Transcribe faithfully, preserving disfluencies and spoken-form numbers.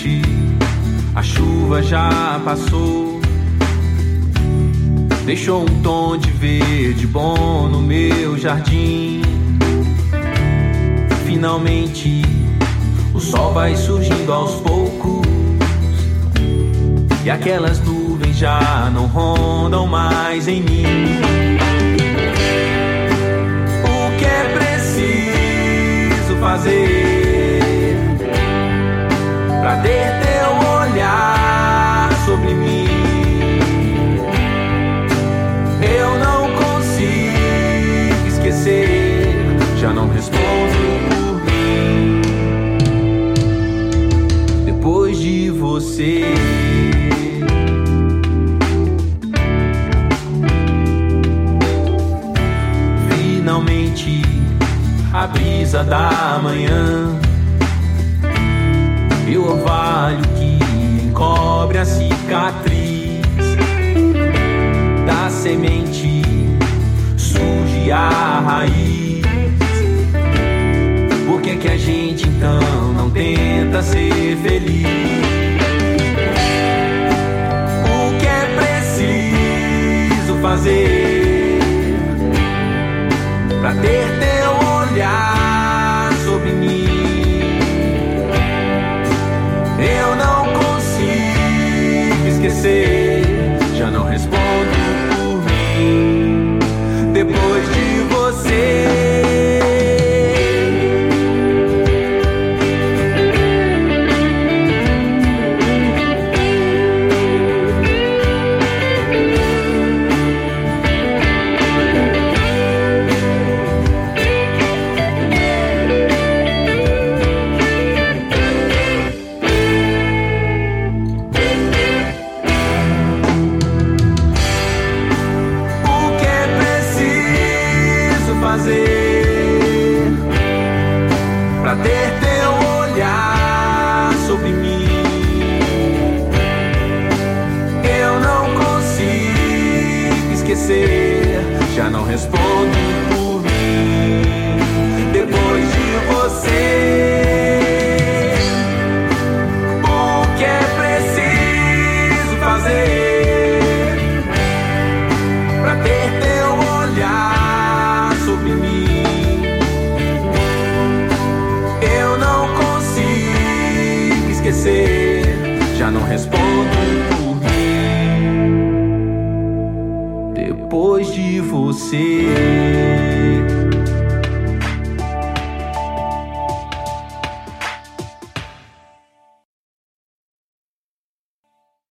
Finalmente a chuva já passou, deixou um tom de verde bom no meu jardim. Finalmente o sol vai surgindo aos poucos, e aquelas nuvens já não rondam mais em mim. O que é preciso fazer pra ter teu olhar sobre mim? Eu não consigo esquecer, já não respondo por mim. Depois de você, finalmente a brisa da manhã e o orvalho que encobre a cicatriz da semente surge a raiz. Por que que a gente então não tenta ser feliz? O que é preciso fazer pra ter teu olhar sobre mim? Eu não consigo esquecer, já não respondo por mim. Depois de você, pra ter teu olhar sobre mim? Eu não consigo esquecer, já não respondo por mim. Depois de você, o que é preciso fazer pra ter teu olhar sobre mim? Esquecer, já não respondo por mim. Depois de você.